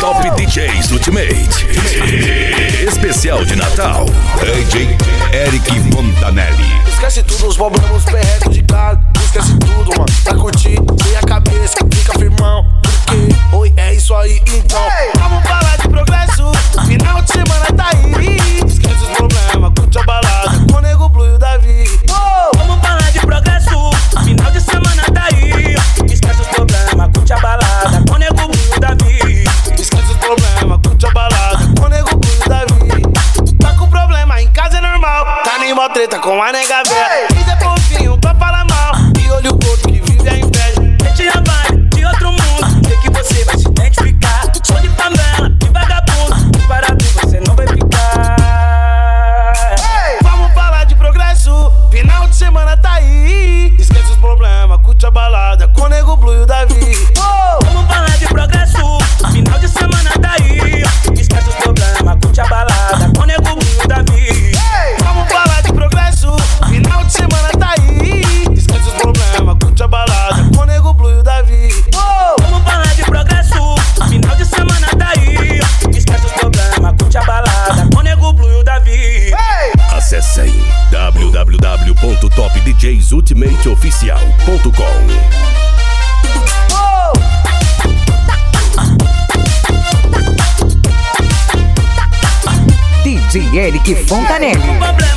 Top DJs Ultimate. Especial de Natal. DJ Eric Fontanelli. Esquece tudo, os problemas, perrecos de casa. Esquece tudo, mano. Pra curtir, sem a cabeça, fica firmão. Porque, oi, é isso aí, então. Vamos falar de progresso. Final de semana tá aí. Esquece os problemas, curte a balada. Com o Nego Blue e o Davi. Vamos falar de progresso. Final de semana tá aí. Esquece os problemas, curte a balada. Com o Nego Blue e o Davi. Esquece os problemas, curte a balada. Com o Nego Blue e o Davi. Tá com problema, em casa é normal. Tá nem mó treta com a nega velha. E depois vinho pra falar mal. E olha o gordo que vive a inveja. Mete a vibe de outro mundo. Sei que você vai se identificar. Sou de favela, de vagabundo. Parado você não vai ficar. Vamos falar de progresso. Final de semana tá aí. Esquece os problemas, curte a balada. Com o Nego Blue e o Davi. Vamos falar de progresso. Final de semana tá aí. Esquece os problemas, curte a balada. Com o Nego Blue e o Davi. Vamos falar de progresso. Final de semana tá aí. Esquece os problemas, curte a balada. Com o Nego Blue e o Davi. Vamos falar de progresso. Final de semana tá aí. Esquece os problemas, curte a balada. Com o Nego Blue e o Davi. Acesse aí www.topdjsultimateoficial.com. DJ Eric Fontanelli.